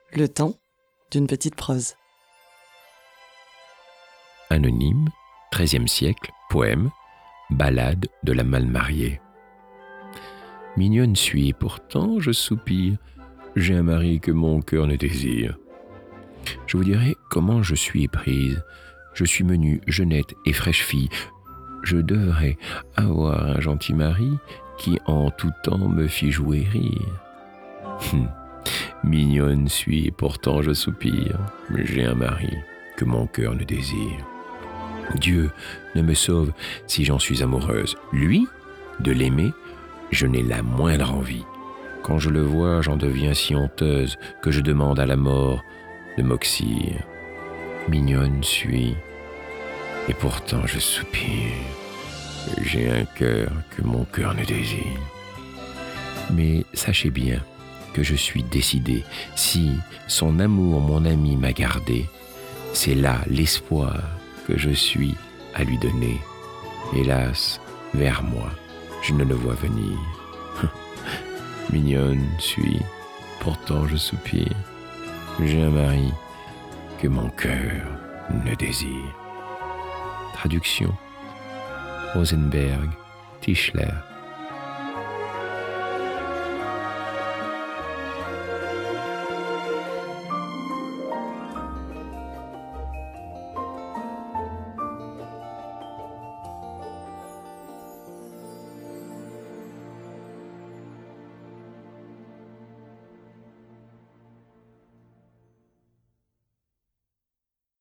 Le temps d'une petite prose. Anonyme, XIIIe siècle, poème, ballade de la mal mariée. Mignonne suis, pourtant je soupire, j'ai un mari que mon cœur ne désire. Je vous dirai comment je suis prise, je suis menue, jeunette et fraîche fille. Je devrais avoir un gentil mari qui en tout temps me fit jouer rire. Mignonne suis, pourtant je soupire, j'ai un mari que mon cœur ne désire. Dieu ne me sauve si j'en suis amoureuse. Lui, de l'aimer, je n'ai la moindre envie. Quand je le vois, j'en deviens si honteuse que je demande à la mort de m'oxyre. Mignonne suis, et pourtant je soupire. J'ai un cœur que mon cœur ne désire. Mais sachez bien que je suis décidée, si son amour mon ami m'a gardé, c'est là l'espoir que je suis à lui donner. Hélas, vers moi, je ne le vois venir. Mignonne suis, pourtant je soupire. J'ai un mari que mon cœur ne désire. Traduction Rosenberg, Tischler.